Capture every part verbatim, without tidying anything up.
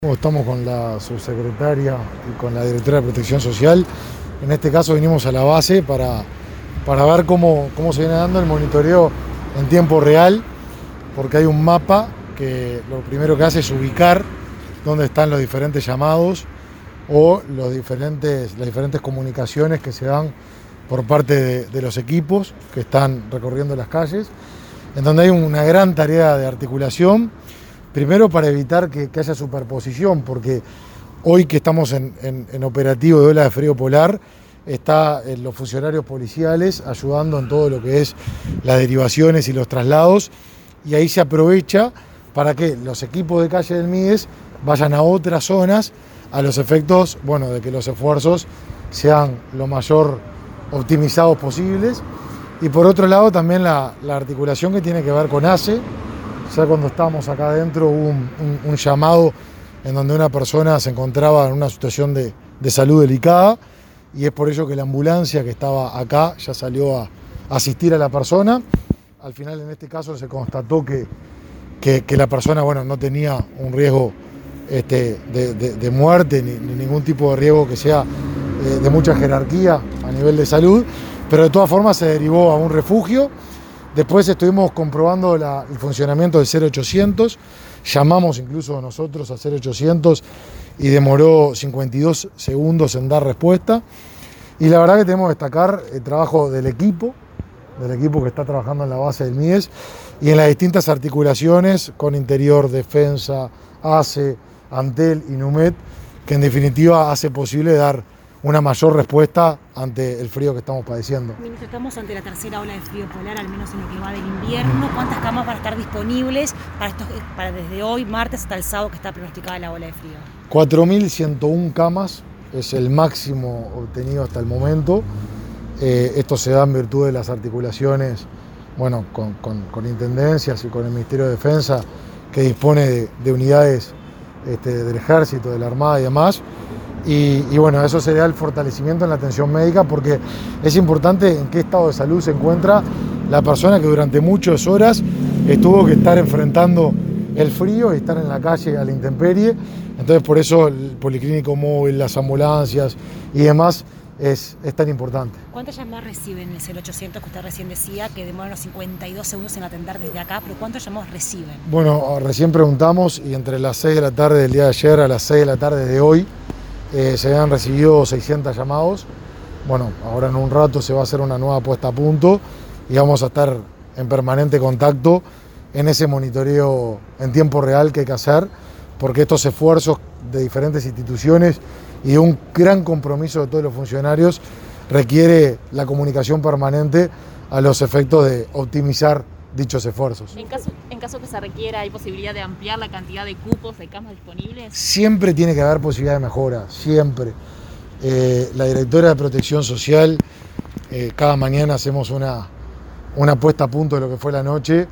Estamos con la subsecretaria y con la directora de Protección Social. En este caso vinimos a la base para, para ver cómo, cómo se viene dando el monitoreo en tiempo real, porque hay un mapa que lo primero que hace es ubicar dónde están los diferentes llamados o los diferentes, las diferentes comunicaciones que se dan por parte de, de los equipos que están recorriendo las calles, en donde hay una gran tarea de articulación. Primero para evitar que, que haya superposición, porque hoy que estamos en, en, en operativo de ola de frío polar, están los funcionarios policiales ayudando en todo lo que es las derivaciones y los traslados, y ahí se aprovecha para que los equipos de calle del M I D E S vayan a otras zonas a los efectos, bueno, de que los esfuerzos sean lo mayor optimizados posibles. Y por otro lado también la, la articulación que tiene que ver con A C E. Ya cuando estábamos acá adentro hubo un, un, un llamado en donde una persona se encontraba en una situación de, de salud delicada, y es por ello que la ambulancia que estaba acá ya salió a, a asistir a la persona. Al final, en este caso, se constató que, que, que la persona, bueno, no tenía un riesgo este, de, de, de muerte ni, ni ningún tipo de riesgo que sea eh, de mucha jerarquía a nivel de salud, pero de todas formas se derivó a un refugio. Después estuvimos comprobando la, el funcionamiento del cero ochocientos, llamamos incluso nosotros al cero ochocientos y demoró cincuenta y dos segundos en dar respuesta. Y la verdad que tenemos que destacar el trabajo del equipo, del equipo que está trabajando en la base del M I D E S y en las distintas articulaciones con Interior, Defensa, A C E, Antel y Numet, que en definitiva hace posible dar una mayor respuesta ante el frío que estamos padeciendo. Ministro, estamos ante la tercera ola de frío polar, al menos en lo que va del invierno. ¿Cuántas camas van a estar disponibles para, estos, para desde hoy, martes, hasta el sábado que está pronosticada la ola de frío? cuatro mil ciento uno camas es el máximo obtenido hasta el momento. Eh, esto se da en virtud de las articulaciones, bueno, con, con, con intendencias y con el Ministerio de Defensa, que dispone de, de unidades este, del Ejército, de la Armada y demás. Y, y bueno, eso sería el fortalecimiento en la atención médica, porque es importante en qué estado de salud se encuentra la persona que durante muchas horas tuvo que estar enfrentando el frío y estar en la calle a la intemperie. Entonces por eso el policlínico móvil, las ambulancias y demás es, es tan importante. ¿Cuántas llamadas reciben el cero ochocientos que usted recién decía que demoran unos cincuenta y dos segundos en atender desde acá? ¿Pero cuántos llamados reciben? Bueno, recién preguntamos y entre las seis de la tarde del día de ayer a las seis de la tarde de hoy Eh, se habían recibido seiscientos llamados. Bueno, ahora en un rato se va a hacer una nueva puesta a punto y vamos a estar en permanente contacto en ese monitoreo en tiempo real que hay que hacer, porque estos esfuerzos de diferentes instituciones y de un gran compromiso de todos los funcionarios requiere la comunicación permanente a los efectos de optimizar dichos esfuerzos. En caso, en caso que se requiera, ¿hay posibilidad de ampliar la cantidad de cupos de camas disponibles? Siempre tiene que haber posibilidad de mejora, siempre. Eh, la directora de Protección Social, eh, cada mañana hacemos una, una puesta a punto de lo que fue la noche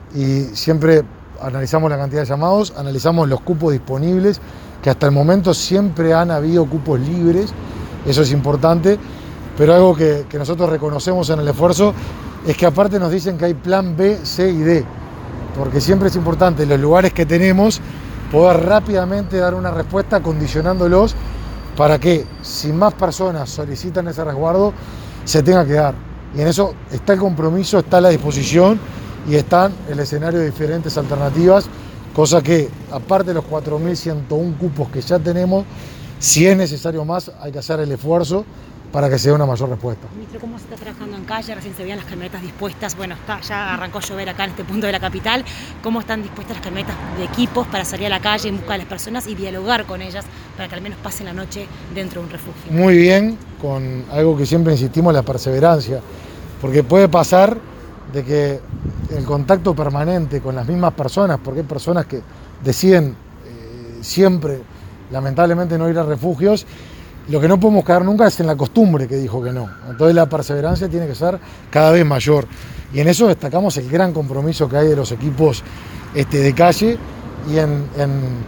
y siempre analizamos la cantidad de llamados, analizamos los cupos disponibles, que hasta el momento siempre han habido cupos libres, eso es importante, pero algo que, que nosotros reconocemos en el esfuerzo es que aparte nos dicen que hay plan B, C y D, porque siempre es importante en los lugares que tenemos poder rápidamente dar una respuesta condicionándolos para que si más personas solicitan ese resguardo se tenga que dar. Y en eso está el compromiso, está la disposición y están el escenario de diferentes alternativas, cosa que aparte de los cuatro mil ciento uno cupos que ya tenemos, si es necesario más hay que hacer el esfuerzo para que se dé una mayor respuesta. Ministro, ¿cómo se está trabajando en calle? Recién se veían las camionetas dispuestas. Bueno, está, ya arrancó a llover acá en este punto de la capital. ¿Cómo están dispuestas las camionetas de equipos para salir a la calle en busca de las personas y dialogar con ellas para que al menos pasen la noche dentro de un refugio? Muy bien, con algo que siempre insistimos, la perseverancia, porque puede pasar de que el contacto permanente con las mismas personas, porque hay personas que deciden eh, siempre, lamentablemente, no ir a refugios. Lo que no podemos caer nunca es en la costumbre que dijo que no. Entonces la perseverancia tiene que ser cada vez mayor. Y en eso destacamos el gran compromiso que hay de los equipos este, de calle. Y en, en,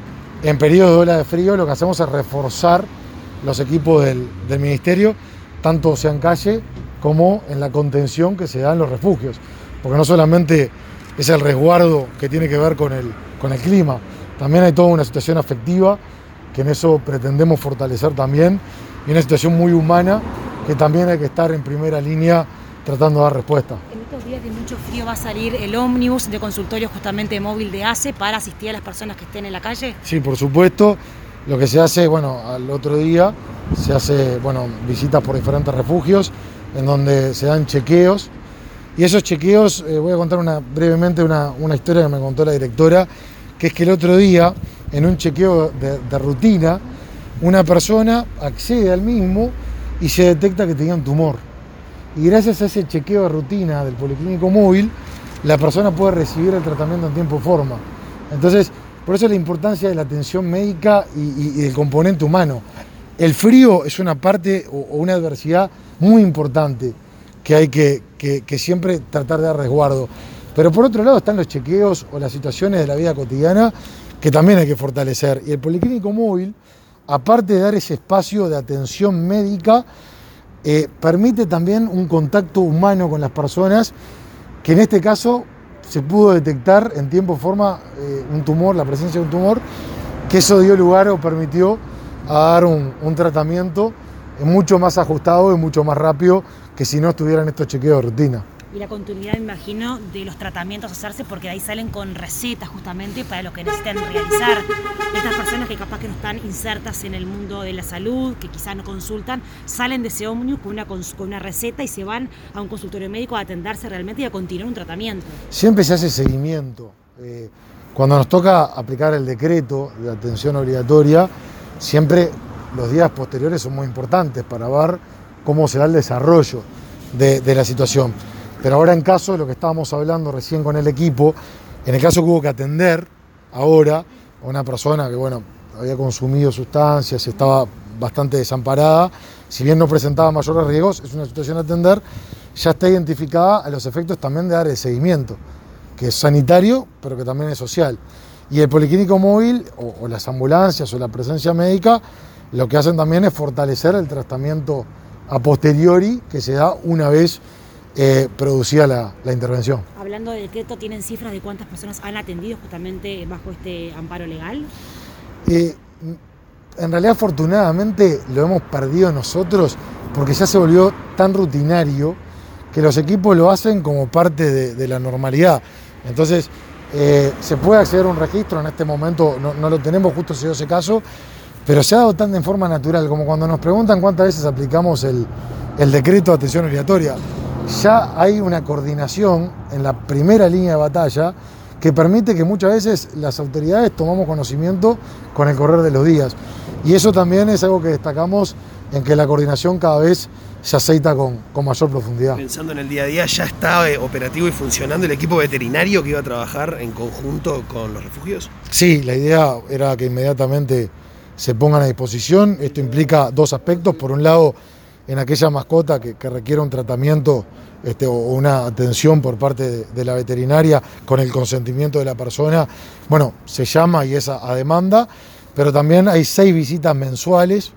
en periodos de ola de frío lo que hacemos es reforzar los equipos del, del Ministerio, tanto sea en calle como en la contención que se da en los refugios. Porque no solamente es el resguardo que tiene que ver con el, con el clima, también hay toda una situación afectiva, que en eso pretendemos fortalecer también, y una situación muy humana, que también hay que estar en primera línea tratando de dar respuesta. En estos días de mucho frío va a salir el ómnibus de consultorio justamente móvil de A C E para asistir a las personas que estén en la calle. Sí, por supuesto. Lo que se hace, bueno, al otro día se hace, bueno, visitas por diferentes refugios en donde se dan chequeos. Y esos chequeos, eh, voy a contar una, brevemente una, una historia que me contó la directora, que es que el otro día, en un chequeo de, de rutina, una persona accede al mismo y se detecta que tenía un tumor. Y gracias a ese chequeo de rutina del Policlínico Móvil, la persona puede recibir el tratamiento en tiempo y forma. Entonces, por eso la importancia de la atención médica y, y, y del componente humano. El frío es una parte o, o una adversidad muy importante que hay que, que, que siempre tratar de dar resguardo. Pero por otro lado están los chequeos o las situaciones de la vida cotidiana que también hay que fortalecer. Y el Policlínico Móvil, aparte de dar ese espacio de atención médica, eh, permite también un contacto humano con las personas, que en este caso se pudo detectar en tiempo y forma eh, un tumor, la presencia de un tumor, que eso dio lugar o permitió a dar un, un tratamiento mucho más ajustado y mucho más rápido que si no estuvieran estos chequeos de rutina. Y la continuidad, me imagino, de los tratamientos a hacerse, porque de ahí salen con recetas justamente para lo que necesitan realizar. Estas personas que capaz que no están insertas en el mundo de la salud, que quizás no consultan, salen de ese ómnibus con una, con una receta y se van a un consultorio médico a atenderse realmente y a continuar un tratamiento. Siempre se hace seguimiento. Eh, cuando nos toca aplicar el decreto de atención obligatoria, siempre los días posteriores son muy importantes para ver cómo será el desarrollo de, de la situación. Pero ahora, en caso de lo que estábamos hablando recién con el equipo, en el caso que hubo que atender ahora a una persona que, bueno, había consumido sustancias, estaba bastante desamparada, si bien no presentaba mayores riesgos, es una situación a atender, ya está identificada a los efectos también de dar el seguimiento, que es sanitario, pero que también es social. Y el Policlínico Móvil, o, o las ambulancias, o la presencia médica, lo que hacen también es fortalecer el tratamiento a posteriori que se da una vez eh, producida la, la intervención. Hablando de decreto, ¿tienen cifras de cuántas personas han atendido justamente bajo este amparo legal? Eh, en realidad, afortunadamente, lo hemos perdido nosotros porque ya se volvió tan rutinario que los equipos lo hacen como parte de, de la normalidad. Entonces, eh, se puede acceder a un registro, en este momento no, no lo tenemos, justo se dio ese caso, pero se ha dado tan de forma natural, como cuando nos preguntan cuántas veces aplicamos el, el decreto de atención obligatoria. Ya hay una coordinación en la primera línea de batalla que permite que muchas veces las autoridades tomamos conocimiento con el correr de los días. Y eso también es algo que destacamos, en que la coordinación cada vez se aceita con, con mayor profundidad. Pensando en el día a día, ¿ya está eh, operativo y funcionando el equipo veterinario que iba a trabajar en conjunto con los refugios? Sí, la idea era que inmediatamente se pongan a disposición. Esto implica dos aspectos. Por un lado, en aquella mascota que, que requiere un tratamiento este, o una atención por parte de, de la veterinaria con el consentimiento de la persona, bueno, se llama y es a, a demanda, pero también hay seis visitas mensuales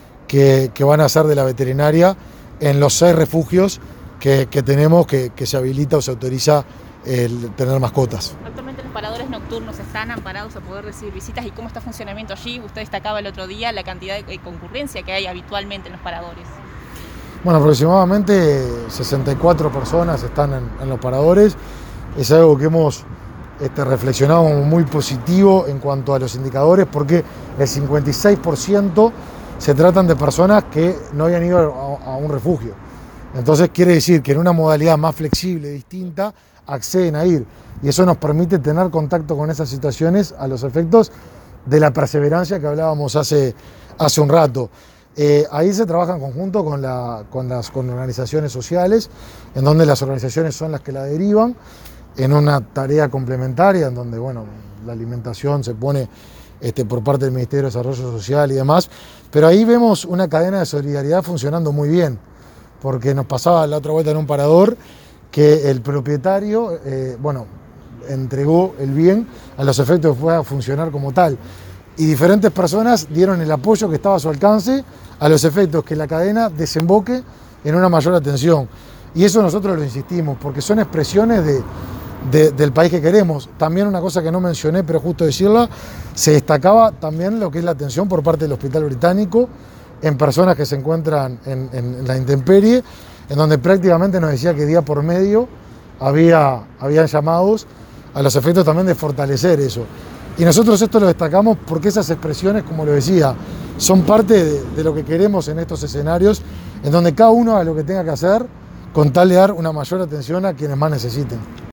que, que van a hacer de la veterinaria en los seis refugios que, que tenemos, que, que se habilita o se autoriza el tener mascotas. Actualmente los paradores nocturnos están amparados a poder recibir visitas, ¿y cómo está el funcionamiento allí? Usted destacaba el otro día la cantidad de concurrencia que hay habitualmente en los paradores. Bueno, aproximadamente sesenta y cuatro personas están en, en los paradores. Es algo que hemos este, reflexionado muy positivo en cuanto a los indicadores, porque el cincuenta y seis por ciento se tratan de personas que no habían ido a, a un refugio. Entonces quiere decir que en una modalidad más flexible, distinta, acceden a ir. Y eso nos permite tener contacto con esas situaciones a los efectos de la perseverancia que hablábamos hace, hace un rato. Eh, ahí se trabaja en conjunto con, la, con las con organizaciones sociales, en donde las organizaciones son las que la derivan, en una tarea complementaria, en donde bueno, la alimentación se pone este, por parte del Ministerio de Desarrollo Social y demás. Pero ahí vemos una cadena de solidaridad funcionando muy bien, porque nos pasaba la otra vuelta en un parador que el propietario, eh, bueno, entregó el bien a los efectos que pueda funcionar como tal. Y diferentes personas dieron el apoyo que estaba a su alcance a los efectos que la cadena desemboque en una mayor atención. Y eso nosotros lo insistimos, porque son expresiones de, de, del país que queremos. También una cosa que no mencioné, pero justo decirla, se destacaba también lo que es la atención por parte del Hospital Británico en personas que se encuentran en, en la intemperie, en donde prácticamente nos decía que día por medio había, había llamados a los efectos también de fortalecer eso. Y nosotros esto lo destacamos porque esas expresiones, como lo decía, son parte de, de lo que queremos en estos escenarios, en donde cada uno haga lo que tenga que hacer con tal de dar una mayor atención a quienes más necesiten.